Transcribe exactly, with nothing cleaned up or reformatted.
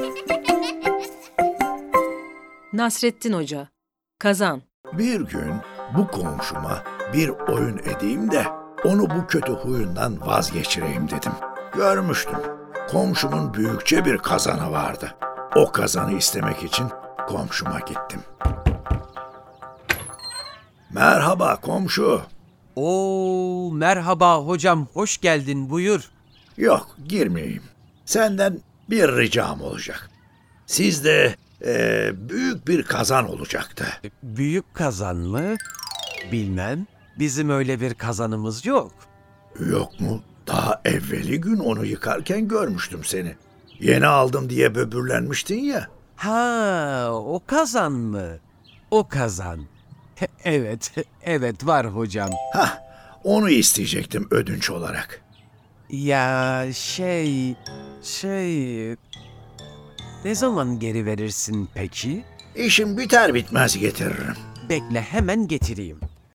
Nasrettin Hoca, kazan. Bir gün bu komşuma bir oyun edeyim de onu bu kötü huyundan vazgeçireyim dedim. Görmüştüm. Komşumun büyükçe bir kazanı vardı. O kazanı istemek için komşuma gittim. Merhaba komşu. Oo, merhaba hocam, hoş geldin, buyur. Yok, girmeyeyim. Senden bir ricam olacak. Sizde e, büyük bir kazan olacaktı. Büyük kazan mı? Bilmem, bizim öyle bir kazanımız yok. Yok mu? Daha evveli gün onu yıkarken görmüştüm seni. Yeni aldım diye böbürlenmiştin ya. Ha, o kazan mı? O kazan. Evet, evet var hocam. Hah, onu isteyecektim ödünç olarak. Ya şey, şey... Ne zaman geri verirsin peki? İşim biter bitmez getiririm. Bekle, hemen getireyim.